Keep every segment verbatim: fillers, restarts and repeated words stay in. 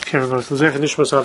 Okay, good morning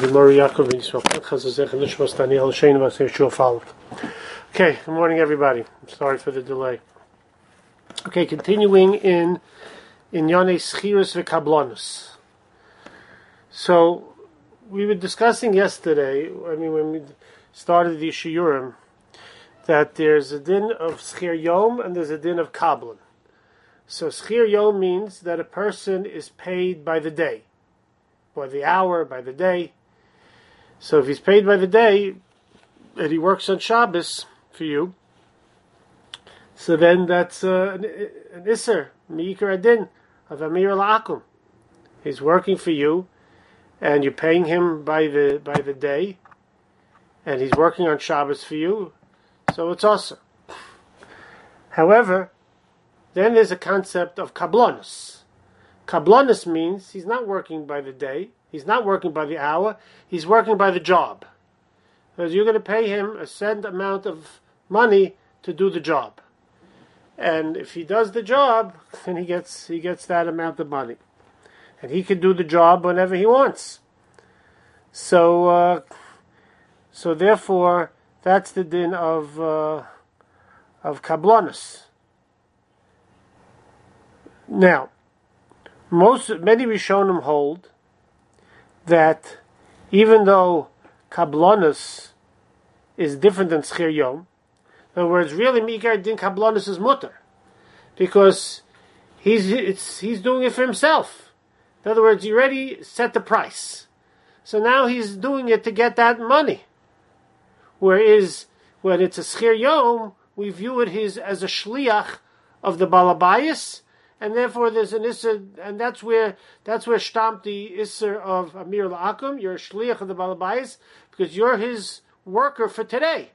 everybody. I'm sorry for the delay. Okay, continuing in in Yonei Schirus v'Kablonus. So, we were discussing yesterday, I mean when we started the Shiurim, that there's a din of Schir Yom and there's a din of Kablon. So Schir Yom means that a person is paid by the day, by the hour, by the day. So if he's paid by the day, and he works on Shabbos for you, so then that's uh, an, an Isser, Me'ikar Adin, of Amir La'akum. He's working for you, and you're paying him by the by the day, and he's working on Shabbos for you, so it's awesome. However, then there's a concept of Kablonus. Kablonus means he's not working by the day, he's not working by the hour, he's working by the job. Because you're going to pay him a set amount of money to do the job. And if he does the job, then he gets he gets that amount of money. And he can do the job whenever he wants. So, uh, so therefore, that's the din of uh, of Kablonus. Now, most many Rishonim hold that even though Kablonus is different than Schir Yom, in other words, really Me'ikar Din Kablonus is mutter, because he's it's, he's doing it for himself. In other words, he already set the price, so now he's doing it to get that money. Whereas when it's a Schir Yom, we view it his, as a shliach of the Balabayas. And therefore, there's an Isser, and that's where that's where stamped the Isser of Amir La'akum. You're a shliach of the Balabayas because you're his worker for today,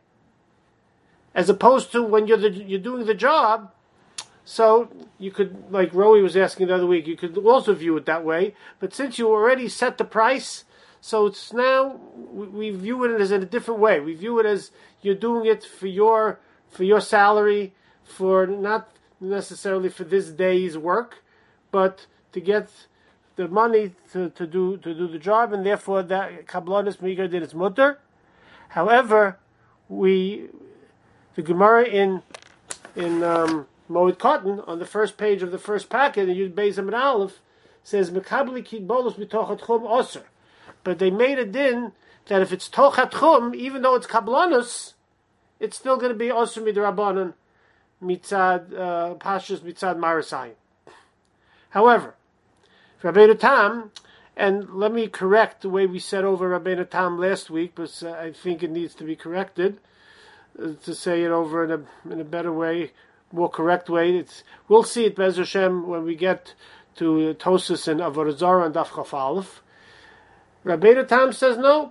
as opposed to when you're the, you're doing the job. So you could, like Rowie was asking the other week, you could also view it that way. But since you already set the price, so it's now we view it as in a different way. We view it as you're doing it for your for your salary, for not necessarily for this day's work, but to get the money to, to do to do the job, and therefore that Kablonis Me'ikar Din is mutter. However, we the Gemara in in um, Moed Cotton on the first page of the first packet in Yud Beis Amud Aleph says Mekabli Kigbolus Mitoch Tchum Oser, but they made a din that if it's Toch Tchum, even though it's Kablonis, it's still going to be Oser Midrabanan. Mitzad uh, Pashas Mitzad Marasayim. However, Rabbeinu Tam, and let me correct the way we said over Rabbeinu Tam last week, because uh, I think it needs to be corrected uh, to say it over in a in a better way, more correct way. It's we'll see it Be'ez Hashem when we get to Tosus and Avodah Zarah and Daf Chaf Aleph. Rabbeinu Tam says no.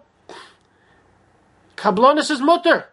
Kablonis is mutter.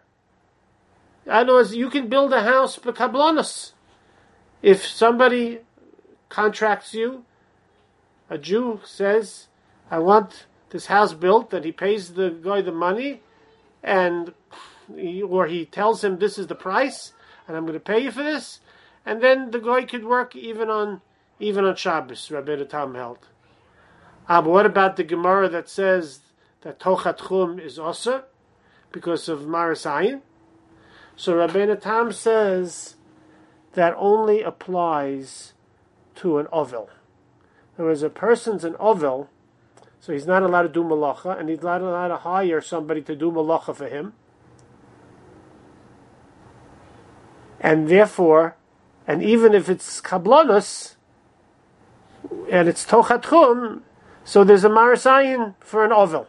I know you can build a house for Kablonis. If somebody contracts you, a Jew says, I want this house built, and he pays the guy the money, and he, or he tells him this is the price, and I'm going to pay you for this, and then the guy could work even on even on Shabbos, Rabbeinu Tam held. Ah, but what about the Gemara that says that Tochat Chum is Osir because of Maris Ayin? So Rabbeinu Tam says that only applies to an ovel. In other words, a person's an ovel, so he's not allowed to do malacha, and he's not allowed to hire somebody to do malacha for him. And therefore, and even if it's kablonos, and it's tochat chum, so there's a marasayin for an ovel.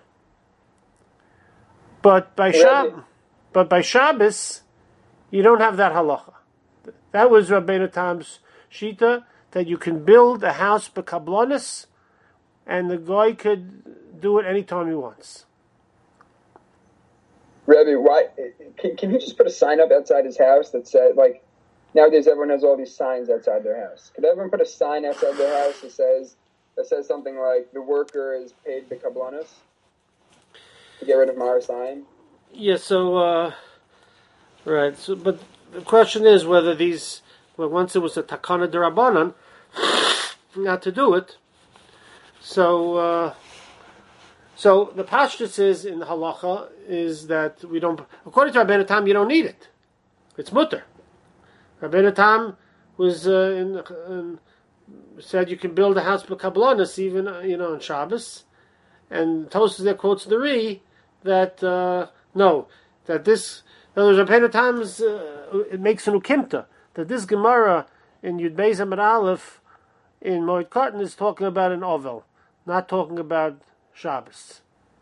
But by Shab, but by Shabbos, you don't have that halacha. That was Rabbeinu Tam's shita, that you can build a house b'kablonis, and the guy could do it anytime he wants. Rabbi, why can, can he just put a sign up outside his house that says, like, nowadays everyone has all these signs outside their house. Could everyone put a sign outside their house that says that says something like the worker is paid b'kablonis to get rid of Marasayin? Yeah. So. Uh... Right, so but the question is whether these, well, once it was a takana derabanan, not to do it, so uh, So the pashtus is in the halacha is that we don't. According to Rabbeinu Tam, you don't need it. It's mutter. Rabbeinu Tam was uh, in, in, said you can build a house b'kablanis even uh, you know on Shabbos, and Tosfos there quotes the Ri that uh, no that this. In other words, Rabbeinu Tam's uh, it makes an ukimta that this Gemara in Yud Beis Amud Aleph in Moed Katan is talking about an ovel, not talking about Shabbos.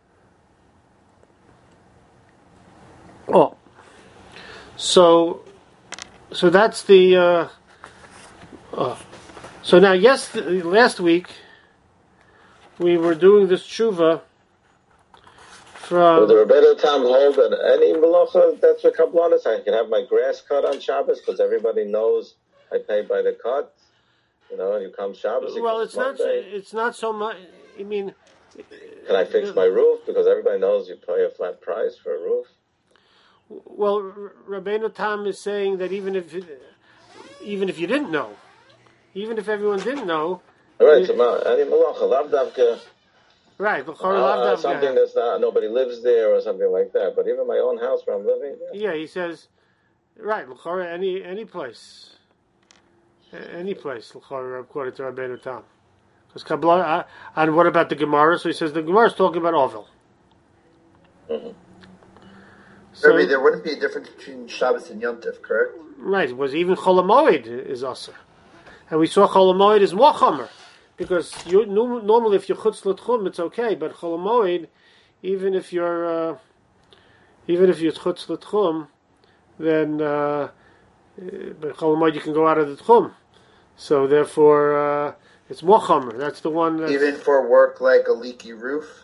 Oh, so so that's the. Uh, uh, so now, yes, last week we were doing this tshuva from. Will the Rebbeinu Tam hold that any melacha that's a kabbalah? I can have my grass cut on Shabbos because everybody knows I pay by the cut. You know, and you come Shabbos. You well, come it's not. Monday. It's not so much. I mean, can I fix my roof? Because everybody knows you pay a flat price for a roof. Well, Rabbeinu Tam is saying that even if, even if you didn't know, even if everyone didn't know, all right. It, so any malacha, lav davka, right? Uh, uh, something that's not nobody lives there or something like that. But even my own house where I'm living. Yeah, yeah he says, right? Any any place, any place, according to Rabbeinu Tam. Because Kabbalah, and what about the Gemara? So he says the Gemara is talking about ovel. Mm-hmm. So, Maybe there wouldn't be a difference between Shabbos and Yom Tov, correct? Right. It was even Chol HaMoed is also, and we saw Chol HaMoed is more chomer, because you, normally if you're chutz l'tchum it's okay, but Chol HaMoed, even if you're uh, even if you're chutz l'tchum, then uh, but Chol HaMoed you can go out of the tchum, so therefore uh, it's more chomer. That's the one. That's, even for work like a leaky roof.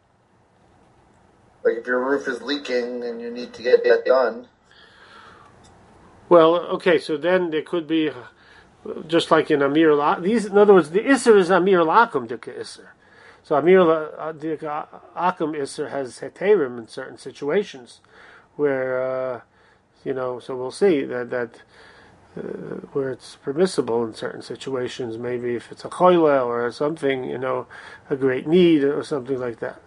Like if your roof is leaking and you need to get that done. Well, okay, so then there could be, uh, just like in Amir al these. In other words, the Isser is Amir al-Akum Dika Isser. So Amir al-Akum Isser has heterim in certain situations where, uh, you know, so we'll see that, that uh, where it's permissible in certain situations, maybe if it's a choile or something, you know, a great need or something like that.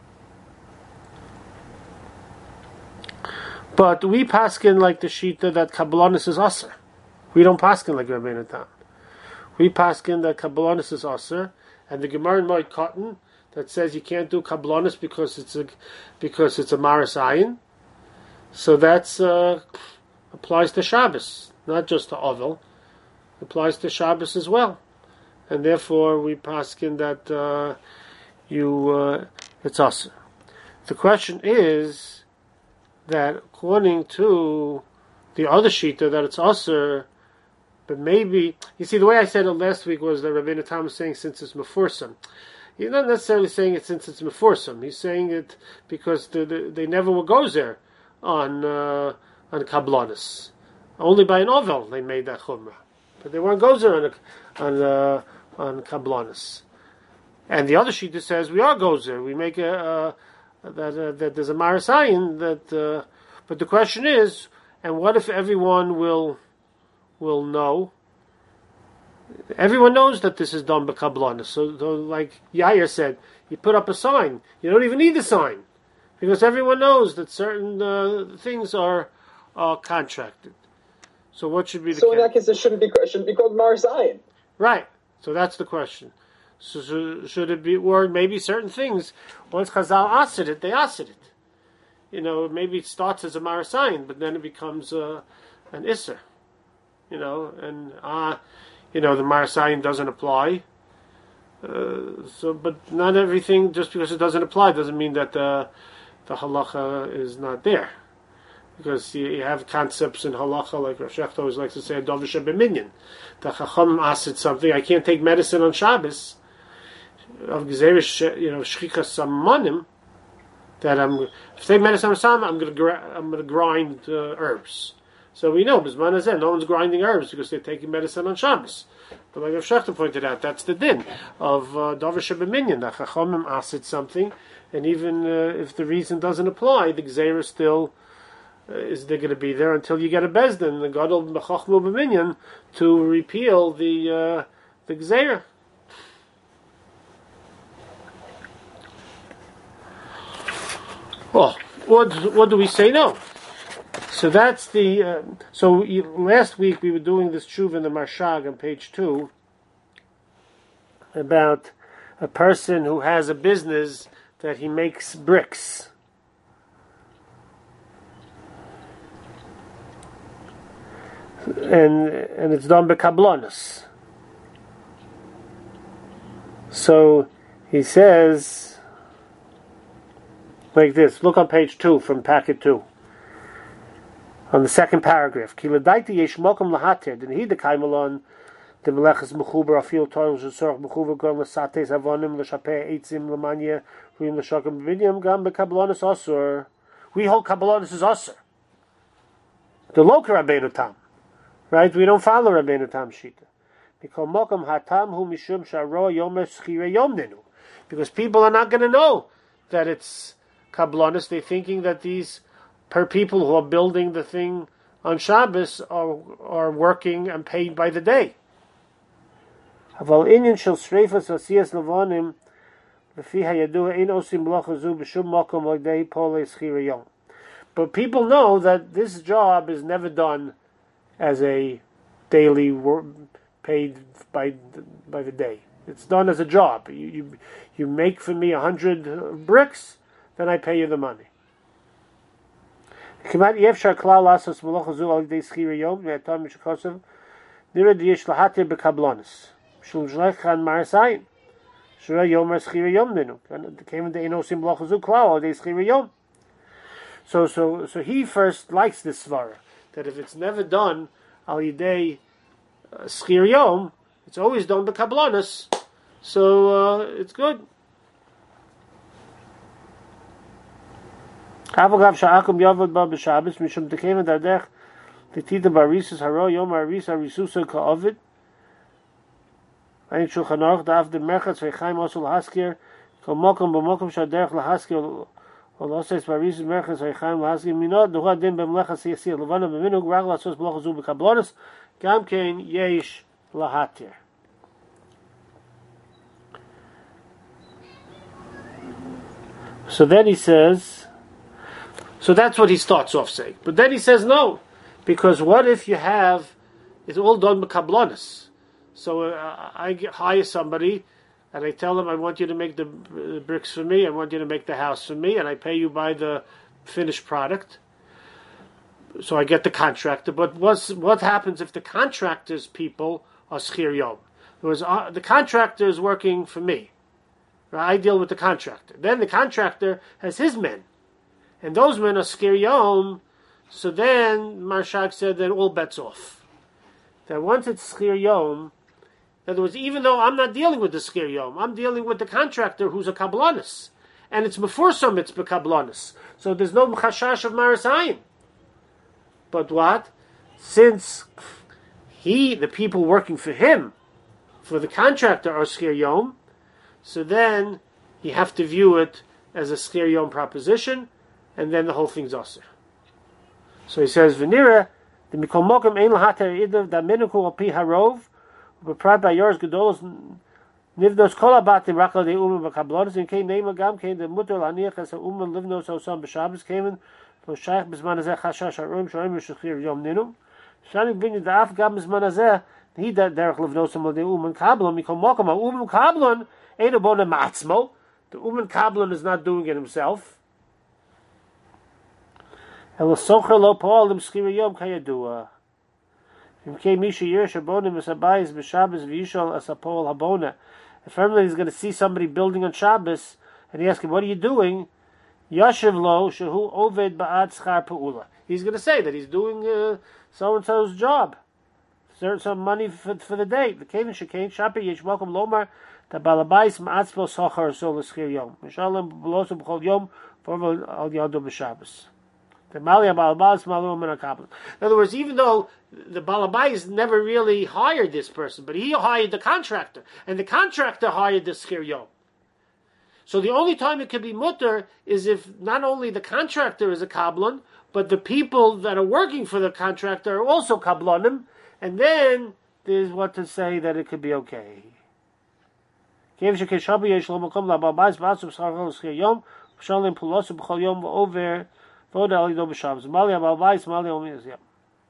But we paskin like the shita that kabbalanus is aser. We don't paskin like Rabbeinu Tam. We paskin that kabbalanus is aser, and the Gemara in Moed Katan that says you can't do kabbalanus because it's a because it's a maris ayin. So that's uh, applies to Shabbos, not just to ovel. Applies to Shabbos as well, and therefore we paskin that uh, you uh, it's aser. The question is that according to the other shita that it's aser, but maybe you see the way I said it last week was that Rabbeinu Tam is saying since it's mefursam. He's not necessarily saying it since it's mefursam. He's saying it because the, the, they never will go there on uh, on kablanis. Only by an ovel they made that chumrah, but they weren't gozer on a, on uh, on kablanis. And the other shita says we are gozer. We make a. Uh, That, uh, that there's a marasayin that, uh, but the question is, and what if everyone will will know? Everyone knows that this is done by kabbalah. So, so, like Yair said, you put up a sign. You don't even need the sign because everyone knows that certain uh, things are are contracted. So, what should be the? So in that case, it shouldn't be it shouldn't be called marasayin. Right. So that's the question. So, so should it be, or maybe certain things, once Chazal asked it, they asked it. You know, maybe it starts as a marasayin, but then it becomes uh, an isser. You know, and, uh, you know, the marasayin doesn't apply. Uh, so, but not everything, just because it doesn't apply, doesn't mean that the, the halacha is not there. Because you, you have concepts in halacha, like Rav Shecht always likes to say, a dovish b'minyan. The chacham asked something, I can't take medicine on Shabbos, of gezerish, you know, shchichas samanim, that I'm if I take medicine on Shabbos, I'm going to I'm going to grind uh, herbs. So we know b'zman hazeh, no one's grinding herbs because they're taking medicine on Shabbos. But like Rav Shechter pointed out, that's the din of davar shebeminyan. The chachamim asked something, and even uh, if the reason doesn't apply, the gezerah still uh, is they're going to be there until you get a bezdin, the gadol b'chachmu b'minyan, to repeal the uh, the gezerah. Oh, what what do we say? No. So that's the. Uh, so you, last week we were doing this tshuva in the Marshag on page two about a person who has a business that he makes bricks. And and it's done by kablonis. So he says like this. Look on page two from packet two. On the second paragraph. Ki l'daiti yesh mokum lahatir. Then he dekaimelon the melechas mechuber afil toil shesorch mechuber gam l'sates avonim l'shapeh eitzim l'manya ruim l'shakim b'vidyam gam b'kablonis osur. We hold kablonis is osur. The local Rabbeinu Tam. Right? We don't follow Rabbeinu Tam Shita. Because mokum hatam hu mishum sharo yomer schire yom nenu. Because people are not going to know that it's kablonis. They're thinking that these per people who are building the thing on Shabbos are are working and paid by the day. Aval inyan shel sreifas asiyas levonim lefi hayadua ein osim melacha zu b'shum makom l'dei polei schira yom. But people know that this job is never done as a daily work, paid by by the day. It's done as a job. You you, you make for me a hundred bricks, then I pay you the money. K'mat yefshar klal lasos melacha zu al dei schira yom ve'atam mishkosav nira diyesh lahatir bekablonis shul zleichan marasayin shura yomer schira yom nenu and came the enosim melacha zu klal al dei schira yom. So so so he first likes this svara that if it's never done al yidei uh, schir yom, it's always done bekablonis, so uh, it's good. Avagav sha'akum yavad ba b'Shabbos mishum tekeven dardech tetida barisus haro yom arisa risusa ka'ovid. Ein shulchan aruch da'af de merchatz v'chaim osul haskir kol mokum b'mokum sha'derech lahaskir oloses barisus merchatz v'chaim lahaskir minot duha din b'mlechas yasir levana b'minug rag lasos b'loch zu b'kablonis gam kein yesh lahatir. So then he says, so that's what he starts off saying. But then he says no, because what if you have, it's all done with kablonis. So uh, I get, hire somebody, and I tell them, I want you to make the uh, bricks for me, I want you to make the house for me, and I pay you by the finished product. So I get the contractor. But what's, what happens if the contractor's people are schir yom? In other words, uh, the contractor is working for me. Right? I deal with the contractor. Then the contractor has his men. And those men are schir yom, so then Marshak said that all bets off. That once it's schir yom, in other words, even though I'm not dealing with the schir yom, I'm dealing with the contractor who's a kablonis, and it's before some it's bekablonis, so there's no chashash of marasayim. But what? Since he, the people working for him, for the contractor are schir yom, so then you have to view it as a schir yom proposition. And then the whole thing's also. So he says, "V'nira the mikol mokem ein lahater idav da minuku alpi harov u'beprat ba'yors gedolos nivnos kol abatim rakal de umen b'kablonis in kein neima gam kein the mutter laniach as umen livnos osam b'shabbos kemen lo shaykh b'zman hazeh chashash haroim shoyim v'shechir yom ninu shanik bin yidaf gam b'zman hazeh he derech livnosam lo de umen kablon mikol mokem a umen kablon ein abona ma'atzmo. The umen kablon is not doing it himself. El socher lo paul im schir yom kayadua. Im kei misha yesh abonim es abayis b'Shabbos v'yishol as a paul habona. If everybody is going to see somebody building on Shabbos, and he asks him, "What are you doing?" Yashiv lo shehu oved ba'ad schar peula. He's going to say that he's doing uh, so and so's job, some money for, for the day. The kevin shekain shapi yesh welcome lomar the balabais ma'atzpo socher so l'schir yom. Mishalem b'losu b'chol yom for al yadu b'Shabbos. In other words, even though the balabais never really hired this person, but he hired the contractor, and the contractor hired the schir yom. So the only time it could be mutter is if not only the contractor is a kablon, but the people that are working for the contractor are also kablonim, and then there's what to say that it could be okay. Shalom Pulosu B'chol Yom Over Voda Alido B'Shabbos. Mali Abal Bais Mali Omiz. Yeah.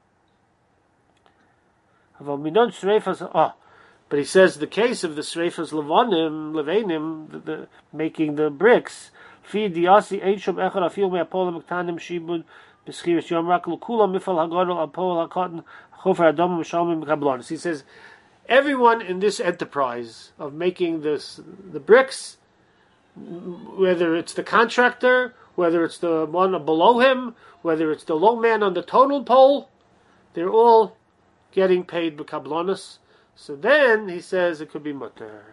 Aval Minon Sreifas. Ah, but he says the case of the Sreifas Levonim Levanim, the, the making the bricks. Feed the Asi Einshom Echad Afil Me'Apolim Ktanim Shibud B'Schiris Yom Rak L'Kula Mifal Hagadol Apol HaKotten Chofer Adom M'Shalom M'Kablonis. He says everyone in this enterprise of making this the bricks, whether it's the contractor, whether it's the one below him, whether it's the low man on the total pole, they're all getting paid b'kablonis. So then he says it could be mutter.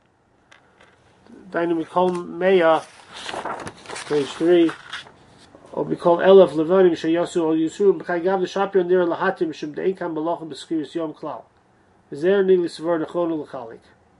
Dainu mikol meya, page three. Or we call elef levanim sheyasu or yusur b'chaygav l'shapir nir lahatim shem de'inkam b'lochem b'skiris yom klal. Is there any l'sver nechonu l'chalik?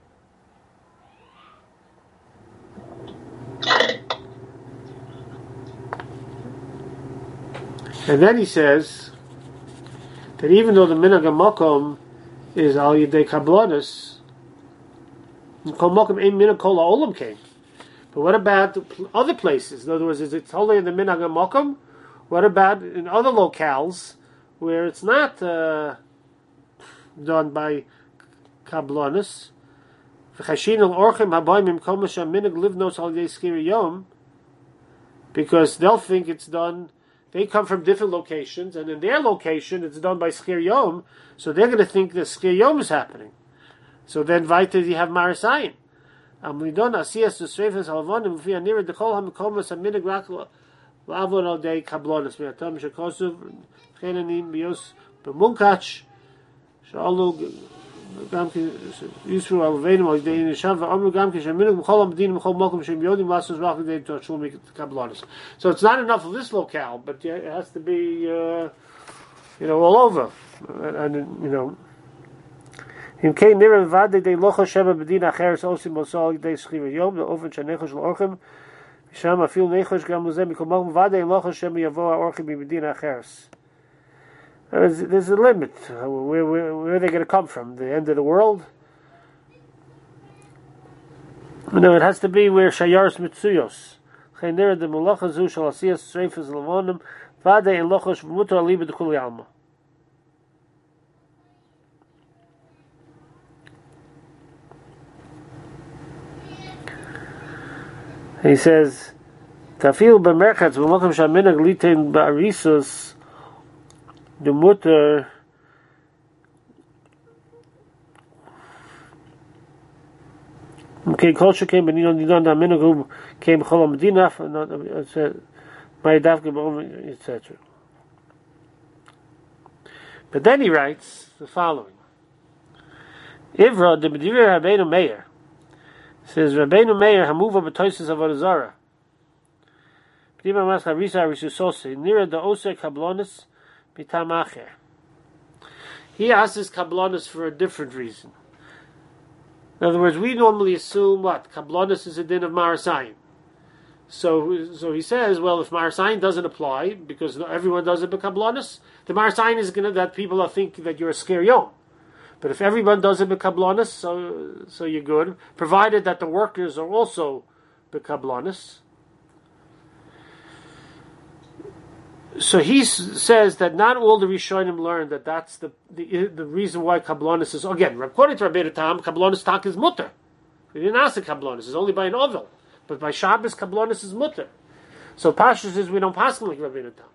And then he says that even though the minhag makom is al yedei kablonis, kol makom ein minhag kol ha'olam came. But what about other places? In other words, is it only in the minhag makom? What about in other locales where it's not uh, done by kablonis? V'chashin al orchim habayim kol masham minhag livnos al yedei skiri yom, because they'll think it's done. They come from different locations, and in their location, it's done by Schir Yom, so they're going to think that Schir Yom is happening. So then, weiter, you have Marasayin. Amlidon asiyas to Sreifas halavonim v'fi anira dekol ha'mekomas ha'minig rak la'avon al dei kablonis v'yatam shekosuv v'chenanim b'yos b'munkach sha'alu gamki yusru al-veinim al dei nisham v'amru gamki sheminig b'chol ha'medinim b'chol mokum shem yodim lasos rach l'dei t'ashul make kablonis. So it's not enough of this locale, but it has to be, uh, you know, all over. And, and you know, in kein nira vade de locha sheba bedina acheres osim mosal de schira yom the oven shenechosh l'orchem sham afil nechosh gam lezem mikomam vade locha sheba yavo ha'orchem bedina acheres. There's, there's a limit. Where, where, where are they going to come from? The end of the world? No, it has to be where Shayaris Mitsuyos. Chaynir de Mulacha Zu Shal Asiyas Sreifas Lavonim Vade in Lochosh Mutar Aliba de Kuli Alma. He says, Tafil b'merchatz b'mokum shaminag litain ba'arisos the mutter okay culture came but you know the minhag came chol medina my dafke etc. But then he writes the following: Ivra the B'divir Rabbeinu Meir says Rabbeinu Meir hamuva b'toises avodah zarah b'dima mas harisa risusose nira the osek hablonis. He asks his kablonis for a different reason. In other words, we normally assume what kablonis is a din of marasayim. So, so he says, well, if marasayim doesn't apply because everyone does it by kablonis, the marasayim is going to that people are thinking that you're a scare yom. But if everyone does it by kablonis, so so you're good, provided that the workers are also by kablonis. So he s- says that not all the Rishonim learned that that's the the, the reason why kablonis is again according to Rabbeinu Tam kablonis tak is mutter. We didn't ask the kablonis; it's only by an ovel, but by Shabbos kablonis is mutter. So Pasha says we don't pass like Rabbeinu Tam.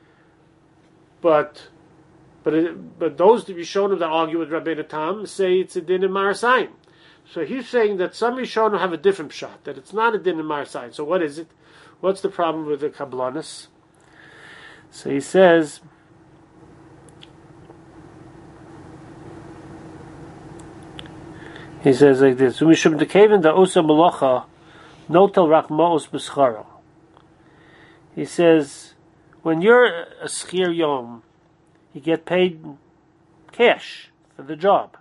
But but it, but those Rishonim that argue with Rabbeinu Tam say it's a din in Marasayim. So he's saying that some Rishonim have a different shot, that it's not a din in Marasayim. So what is it? What's the problem with the kablonis? So he says, he says like this: "Umishum dekevin da osa malacha, notel rak maos b'scharo." He says, when you're a schir yom, you get paid cash for the job.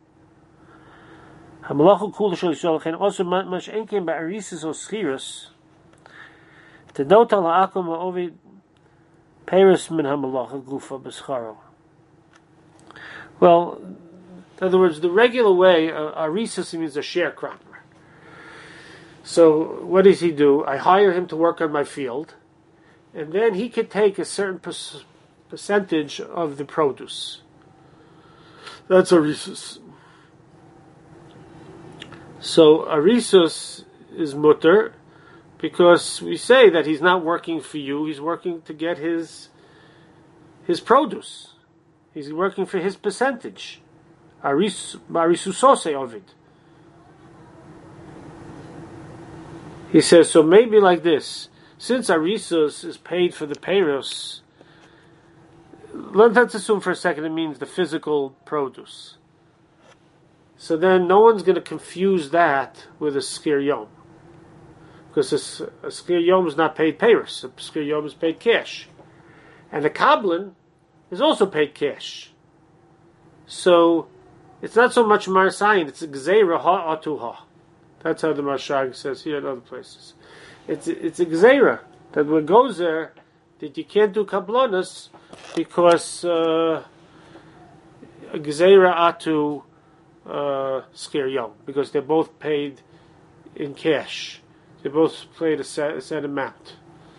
Hamalachu kul shel yisrael chen also mash enkim ba'arisis or schiras. The notel ha'akum ha'ovid. Paris min hamalacha gufa b'scharo. Well, in other words, the regular way, uh, arisis means a sharecropper. So what does he do? I hire him to work on my field, and then he could take a certain per- percentage of the produce. That's a risus. So a risus is mutter, because we say that he's not working for you; he's working to get his his produce. He's working for his percentage. Arisusose of it. He says, so maybe like this, since Arisus is paid for the peiros, let's assume for a second it means the physical produce. So then no one's going to confuse that with a skir yom. Because a, a skir yom is not paid peiros, a skir yom is paid cash. And the kablan is also paid cash. So it's not so much marsayin, it's a gzeira ha atuha. That's how the Mashag says here in other places. It's it's a gzeira that what goes there that you can't do kablonis because uh, gzeira atu uh, skir yom, because they're both paid in cash. They both paid a set, a set amount.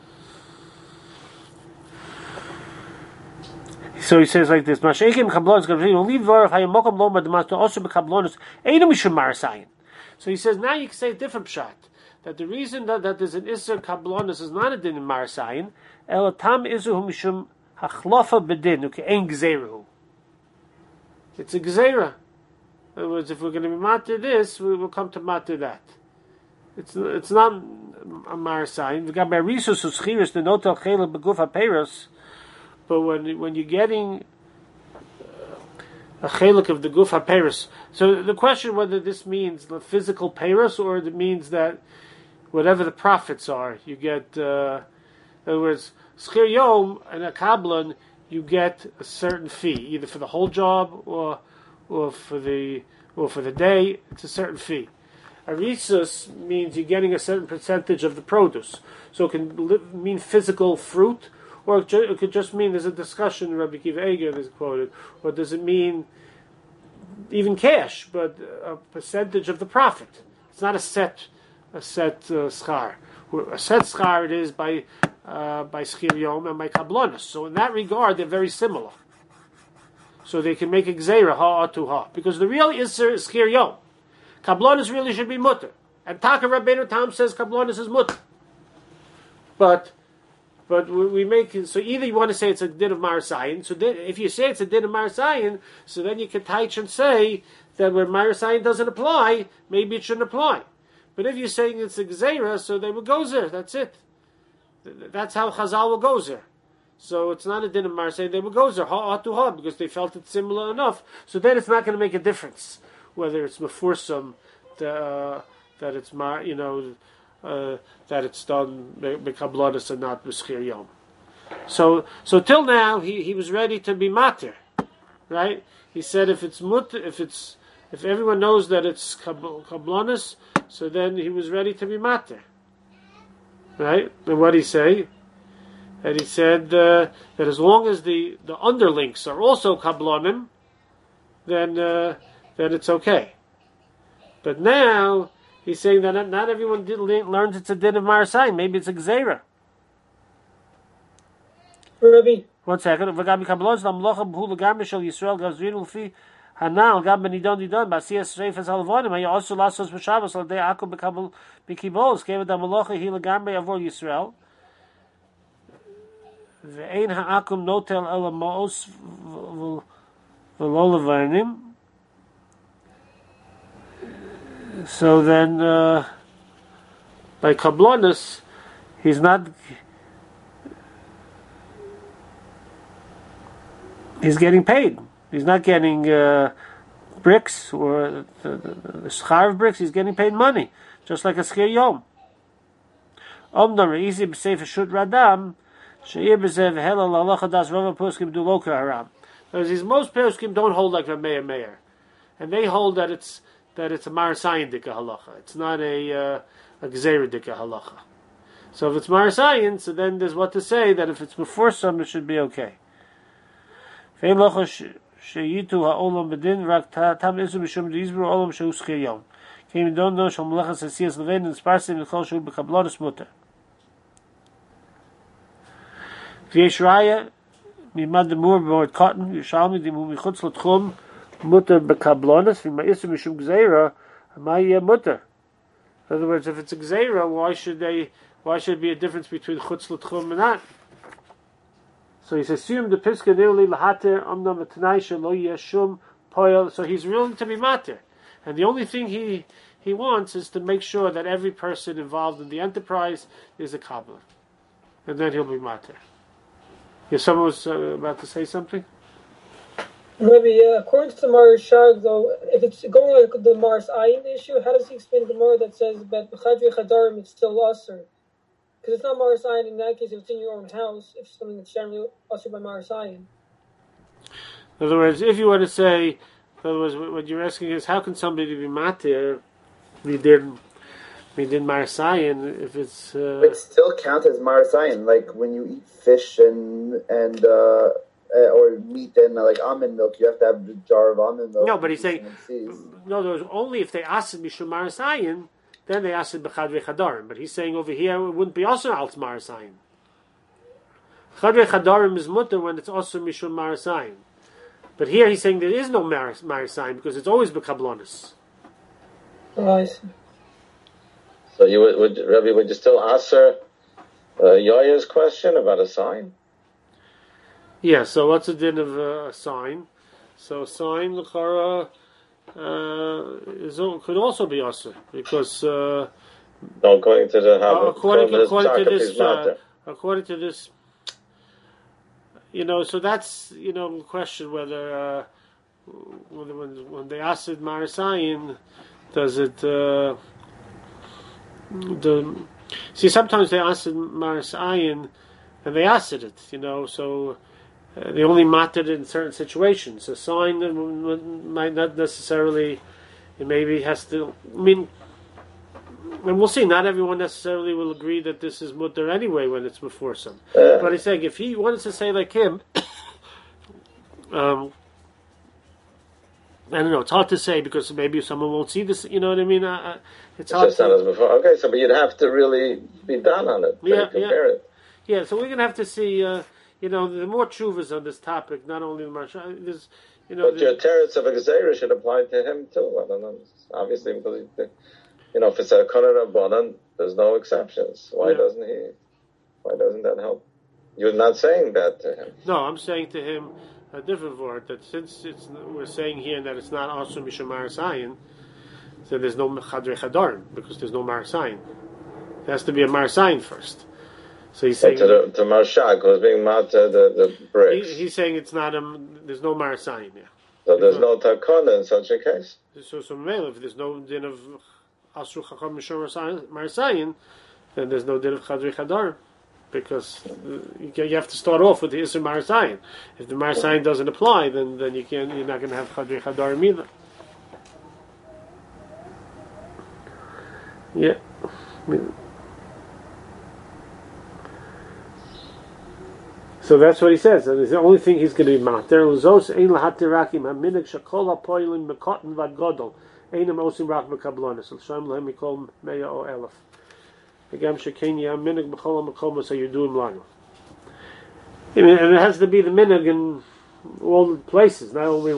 So he says like this: Mashekim kablonis gavrin leave v'arav hayamokam lo madmas also bekablonis einu mishum marasayin. So he says now you can say a different pshat, that the reason that, that there's an Isser Kablonis is not a din in Marasayin, El Tam Izuhu Mishum Hachlofa Bedin, Uke'en Gzeru. It's a Gzera. In other words, if we're going to be matter this, we will come to matter that. It's it's not a Marasayin. We got by Risus Uschiris, the Notel Chela Beguf HaPeiros, but when, when you're getting a chelik of the guf ha-peiros. So the question whether this means the physical peiros or it means that whatever the profits are, you get. Uh, in other words, schir yom and a kablan, you get a certain fee, either for the whole job or or for the or for the day. It's a certain fee. Arisus means you're getting a certain percentage of the produce. So it can li- mean physical fruit. Or it, ju- it could just mean there's a discussion, Rabbi Kiva Eger is quoted, or does it mean even cash, but a percentage of the profit? It's not a set, a set uh, schar. A set schar it is by uh, by schir yom and by kablonis. So in that regard, they're very similar. So they can make a gzeira ha atu ha, because the real isser is schir yom. Kablonis really should be mutter, and Taka Rabbeinu Tam says kablonis is mutter, but. But we make it, so either you want to say it's a din of Marasayin, so then, if you say it's a din of Marasayin, so then you can teach and say that when Marasayin doesn't apply, maybe it shouldn't apply. But if you're saying it's a Gzeira, so they will go there, that's it. That's how Chazal will go there. So it's not a din of Marasayin, they will go there, ha to ha, because they felt it similar enough. So then it's not going to make a difference whether it's Mefursum, uh, that it's, you know, Uh, that it's done bekablonis and not b'schir yom. So, so till now he, he was ready to be matir, right? He said if it's mut, if it's if everyone knows that it's kablonis, so then he was ready to be matir, right? And what did he say? And he said uh, that as long as the, the underlinks are also kablonim, then uh, then it's okay. But now he's saying that not everyone did, learns it's a din of Marasayin. Maybe it's a gzeira. Rabbi. One second. V'gabi kablos lamlocha b'hu l'gamri shel Yisrael gazrinu l'fi hanal gam benidon nidon b'asiyas reifas halavonim haya also lasos b'shavos al dei akum b'kabel b'kibos keva da malocha hi l'gamri avor Yisrael v'ein ha'akum notel el ma'os v'lo levarnim. So then, uh, by kablonis, he's not. He's getting paid. He's not getting uh, bricks or the, the, the schar of bricks. He's getting paid money, just like a schir yom. Omdam reizi b'seif shut radam she'ir b'zev helal halacha das rova poskim du loka haram. Because these most poskim don't hold like Rameir Meir, and they hold that it's. that it's a Marasayin dika halacha. It's not a uh, a Gzeira dika halacha. So if it's Marasayin, so then there's what to say that if it's before some, it should be okay. Sheyitu ha'olam bedin rak tam isu b'shum d'izbru olam shehu schir yom. If you don't know, Shalmalachas Asiyas Levin and Sparsim L'chol Shu B'Kablonis Mutter. V'yesh Raya, Mimad Demur B'Mord Cotton, Yishalmi Dimu Michutz L'Tchum Mutter B'Kablonis, V'Ma'isr Mishum Gzeira, Amaya Mutter. In other words, if it's a Gzeira, why should they, why should there be a difference between Chutz L'Tchum and not? So he's assumed the Piska Neuli L'Hater Omnam V'Tanai Shelo Yeshum Poyel, so he's willing to be Mater. And the only thing he he wants is to make sure that every person involved in the enterprise is a cobbler. And then he'll be mater. Yes, someone was uh, about to say something? Maybe, yeah. According to the Maharshag, though, if it's going like the Mars Ayin issue, how does he explain the Gemara that says that B'chadri Chadarim it's still usher? Because it's not Mars Ayin in that case, if it's in your own house, if it's something that's generally usher by Mars Ayin. In other words, if you want to say, in other words, what you're asking is, how can somebody be matir? We did, we did marasayin. If it's, uh, it still counts as marasayin. Like when you eat fish and and uh, or meat and uh, like almond milk, you have to have the jar of almond milk. No, but he's saying no. There was only if they asked mishum marasayin, then they asked b'chadrei chadarim. But he's saying over here it wouldn't be also alt marasayin. Chadrei chadarim is mutter when it's also mishum marasayin. But here he's saying there is no marasayin because it's always b'kablonis. Oh, I see. So you would, would Rabbi, would you still answer uh, Yaya's question about a sign? Yeah. So what's the din of uh, a sign? So a sign, l'chara, uh, is could also be usher because uh, no, according to the uh, according, according to this, uh, according to this. You know, so that's, you know, the question whether uh, when, when when they asked it Marasayin, does it uh, the see sometimes they asked it Marasayin and they asked it, you know, so uh, they only mattered in certain situations. A sign might not necessarily, it maybe has to, I mean, and we'll see, not everyone necessarily will agree that this is mutter anyway when it's before some. Uh, but he's saying if he wanted to say like him, um, I don't know, it's hard to say because maybe someone won't see this, you know what I mean? Uh, it's, it's hard just to... not as before. Okay, so but you'd have to really be done on it. Yeah, compare yeah. it. Yeah, so we're going to have to see, uh, you know, the more chuvas on this topic, not only the Marsha, there's, you know... But your teretz of a gezeira should apply to him too. I don't know. Obviously, because... He, You know, if it's a Kohen Rabbanan, there's no exceptions. Why yeah. doesn't he? Why doesn't that help? You're not saying that to him. No, I'm saying to him a different word. That since it's we're saying here that it's not also Mishum Marasayin, so there's no Chadrei Chadarim because there's no Marasayin. There has to be a Marasayin first. So he's saying to the to Marshak who's being mad to the, the bricks. He, he's saying it's not a. There's no Marasayin. Yeah. So there's no Takana in such a case. So so if there's no din of Asru Chacham Mishum Marasayin, then there's no din of Chadrei Chadarim. Because you have to start off with the Isser Marasayin. If the Marasayin doesn't apply, then then you can't. You're not going to have Chadrei Chadarim either. Yeah. So that's what he says. And it's the only thing he's going to be mater. L'zos ein lahatirakim haminig shakol hapoilin mekotten vadgodol einam osim rak mekablonis l'shem lehem mikol meya o elef. Agam shekeni haminig b'chol hamakom so you do him lanu. And it has to be the minig in all places, not only.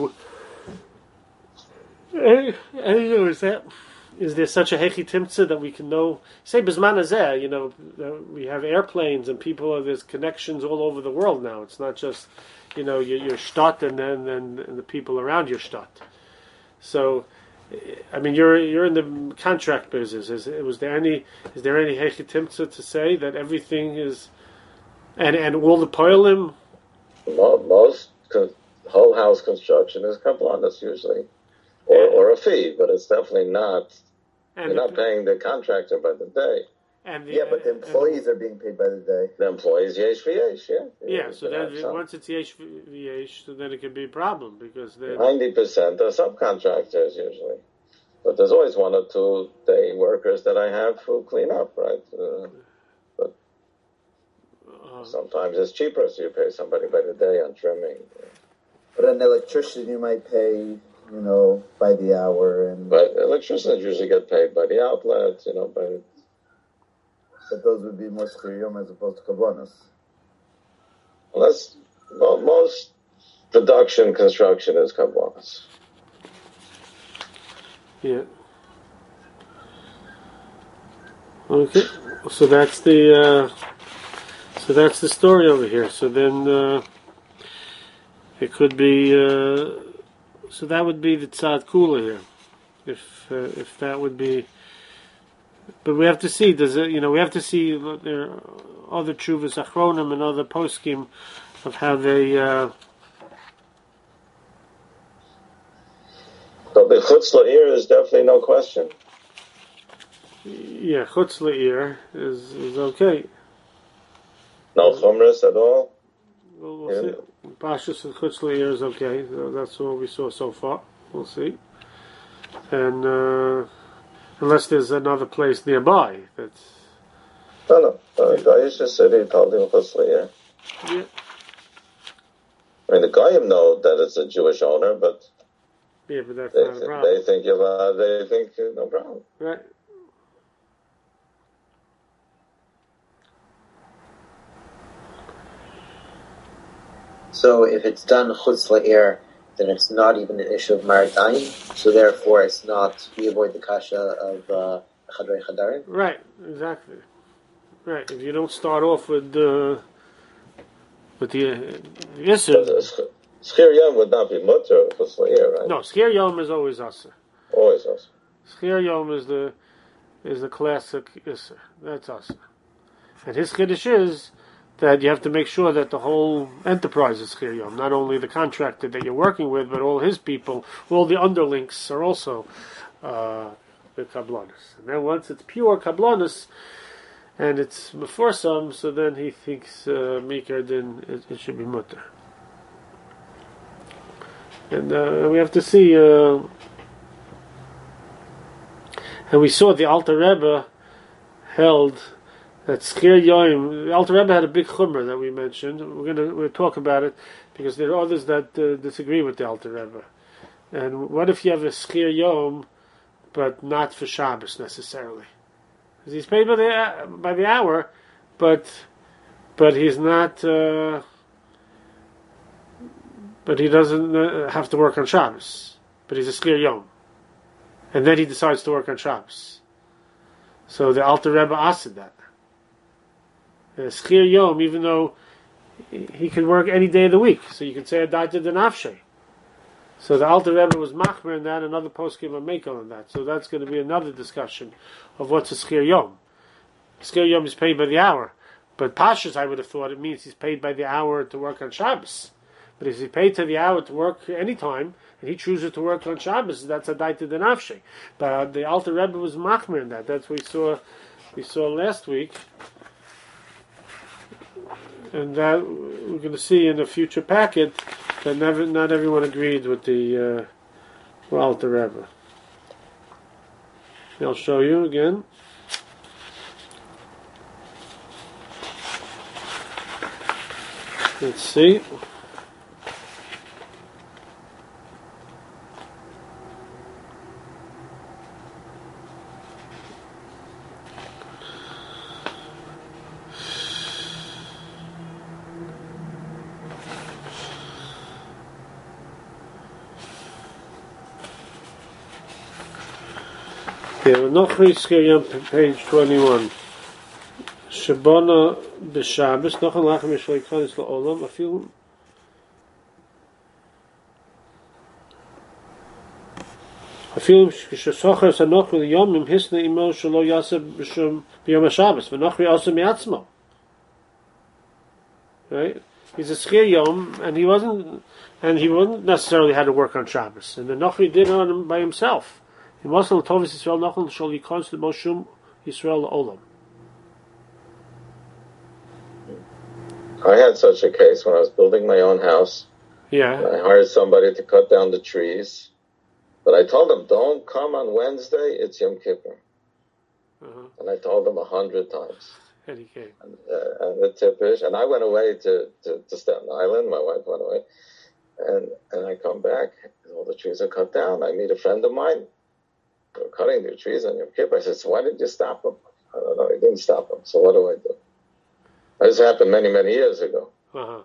And is that? Is there such a hechi timtza that we can know? Say Bisman Azeh, you know, we have airplanes and people. There's connections all over the world now. It's not just, you know, your, your shtat and then and, and the people around your shtat. So, I mean, you're you're in the contract business. Is was there any is there any hechi timtza to say that everything is, and and all the poilim? Most whole house construction is kabbalas usually. Or, or a fee, but it's definitely not. And you're not paying the contractor by the day. And the, yeah, but the employees are being paid by the day. The employees, yesh v'yesh, yeah. Yeah, so then once it's yesh v'yesh, so then it can be a problem because then ninety percent are subcontractors usually, but there's always one or two day workers that I have who clean up, right? Uh, but uh, sometimes it's cheaper, so you pay somebody by the day on trimming. But an electrician, you might pay. you know, by the hour. And But electricians usually get paid by the outlet, you know, by... But those would be more Schir Yom as opposed to Kabbanas. Unless, well, most production construction is Kabbanas. Yeah. Okay. So that's the uh, so that's the story over here. So then uh, it could be uh, so that would be the Tzad Kula here, if uh, if that would be. But we have to see. Does it? You know, we have to see there are other Chuvas Achronim and other poskim of how they. Uh, So the Chutz La'ir is definitely no question. yeah, Chutz La'ir is is okay. No chumras at all. Well, we'll see. Pashas and Chutz La'ir is okay. So that's what we saw so far. We'll see. And uh, unless there's another place nearby that's. No, no. Uh, Daisha City told him Chutz La'ir. Yeah. I mean, the Goyim know that it's a Jewish owner, but Yeah, but that's they, not a th- problem. they think you're allowed, they think uh, no problem. Right. So if it's done chutz la'ir, then it's not even an issue of maritime. So therefore, it's not. We avoid the kasha of uh, chadrei chadarim. Right, exactly. Right. If you don't start off with uh, with the uh, But Yisr, uh, Sch- Schir Yom would not be mutter for Chutz right? no, Schir Yom is always Asa. Always us. Schir Yom is the is the classic Yisr. That's Asa. And his Kiddush is that you have to make sure that the whole enterprise is Schir Yom, not only the contractor that you're working with, but all his people, all the underlinks are also uh, the Kablanus. And then once it's pure Kablanus, and it's before some, so then he thinks uh, Maker, then it, it should be Mutter. And uh, we have to see, uh, and we saw the Alter Rebbe held that Schir Yom. The Alter Rebbe had a big chumrah that we mentioned. We're going to we'll talk about it because there are others that uh, disagree with the Alter Rebbe. And what if you have a Schir Yom, but not for Shabbos necessarily? Because he's paid by the by the hour, but but he's not. Uh, but he doesn't uh, have to work on Shabbos. But he's a Schir Yom, and then he decides to work on Shabbos. So the Alter Rebbe asked that. Uh, Schir Yom, even though he can work any day of the week, so you can say Adata Denafshe. So the Alter Rebbe was machmer in that, another poskim are makel in that. So that's going to be another discussion of what's a Schir Yom. Schir Yom is paid by the hour, but Pashas, I would have thought it means he's paid by the hour to work on Shabbos. But if he's paid to the hour to work any time, and he chooses to work on Shabbos, that's a daita denafshe. But the Alter Rebbe was machmer in that. That's what we saw. We saw last week, and that we're going to see in a future packet that never, not everyone agreed with the uh, Alter Rebbe. I'll show you again. Let's see. Yeah, Nochri Schir Yom, page twenty-one. Shabona b'Shabbos, Nochon Lachem Yishloi Kodesh La'olam, Afil Afil Shesocher Sanochri L'Yomim, Hisna Imo Shelo Yaseh B'Shum B'Yom HaShabbos, V'Nochri Asa Mi'atzmo. Right? He's a Schir Yom, and he wasn't, and he wouldn't necessarily had to work on Shabbos. And the Nochri did it on him by himself. He wasn't Tovis Yisrael Nochon Shel Yikon Shel Moshum Yisrael La'olam. I had such a case when I was building my own house. Yeah. I hired somebody to cut down the trees. But I told him, don't come on Wednesday, it's Yom Kippur. Uh-huh. And I told him a hundred times. And he came. And, uh, and the tippish. And I went away to, to, to Staten Island. My wife went away. And and I come back. all the trees are cut down. I meet a friend of mine. They're cutting their trees on Yom Kippur. I said, so why did you stop them? I don't know. He didn't stop them. So what do I do? This happened many, many years ago. Uh-huh.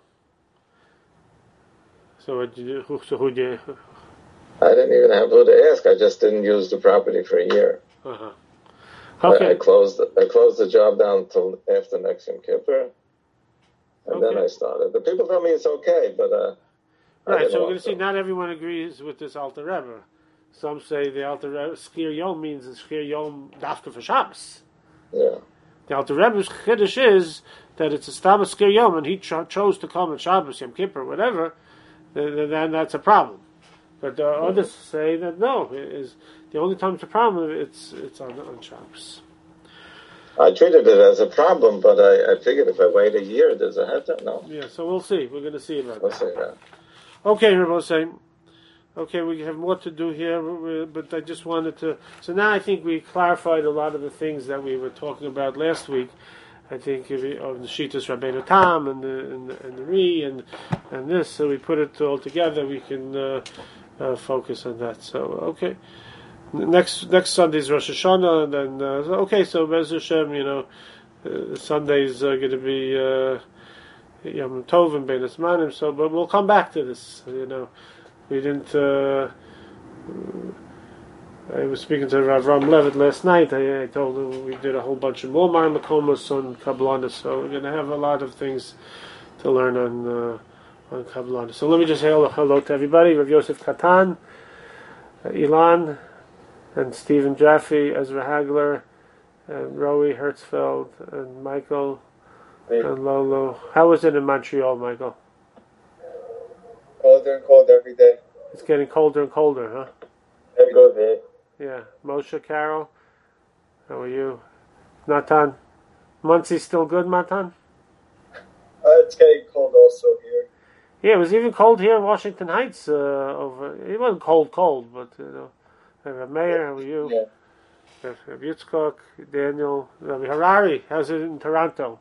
So what did you do? Who, so who did you... I didn't even have who to ask. I just didn't use the property for a year. Uh-huh. Okay. I, I closed. I closed the job down until after next Yom Kippur, and Okay. then I started. The people tell me it's okay, but uh, I Right, didn't so we're want going to see to. not everyone agrees with this Alter Rebbe. Some say the Alter Rebbe, Schir Yom means the Schir Yom dafka for Shabbos. Yeah. The Alter Rebbe's Chiddush is that it's a Stam Schir Yom, and he cho- chose to come on Shabbos, Yom Kippur, whatever, then, then that's a problem. But uh, others say that no, it is the only time it's a problem, it's it's on, on Shabbos. I treated it as a problem, but I, I figured if I wait a year, there's a heter. No, Yeah, so we'll see. We're going to see about I'll that. say that. Okay, Rabbi saying. Okay, we have more to do here, but I just wanted to... So now I think we clarified a lot of the things that we were talking about last week. I think of the Shitas Rabbeinu Tam and the and the, and the Re and and this, so we put it all together. We can uh, uh, focus on that. So okay, next next Sunday is Rosh Hashanah, and then uh, so, okay. So Bez Hashem, you know, uh, Sunday's uh, going to be uh, Yom Tov and Bein Asmanim. So, but we'll come back to this. You know, we didn't. Uh, I was speaking to Rav Ram Levitt last night. I, I told him we did a whole bunch of more Mar Makomos on Kabbalah, so we're going to have a lot of things to learn on uh, on Kabbalah. So let me just say hello, hello to everybody. Rav Yosef Katan, uh, Ilan, and Stephen Jaffe, Ezra Hagler, and Rowie Hertzfeld, and Michael, Hey. and Lolo. How was it in Montreal, Michael? Colder and colder every day. It's getting colder and colder, huh? Every go there. Yeah. Moshe, Carol, how are you? Natan? Muncie still good, Matan? Uh, it's getting cold also here. Yeah, it was even cold here in Washington Heights. Uh, over it wasn't cold, cold, but you know. Rabbi Meir, how are you? Yeah. Rabbi Yitzchok, Daniel, Rabbi Harari, how's it in Toronto?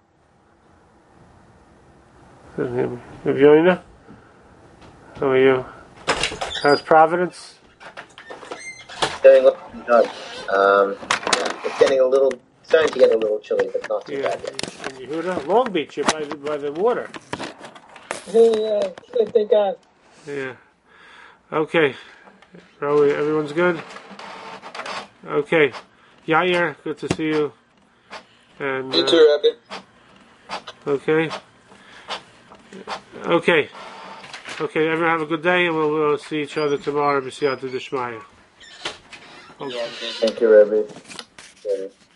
Rabbi Yoina, how are you? How's Providence? Getting a little done. Um, yeah, it's getting a little, starting to get a little chilly, but not too Yeah, bad yet. in Yehuda, Long Beach, you're by the, by the water. Yeah, thank God. Yeah. Okay. Rowie, everyone's good? Okay. Yair, good to see you. And You uh, too, Rabbi. okay. Okay. Okay, everyone have a good day, and we'll, we'll see each other tomorrow. B'siyata d'shmaya. Okay. Thank you, Rabbi. Yeah.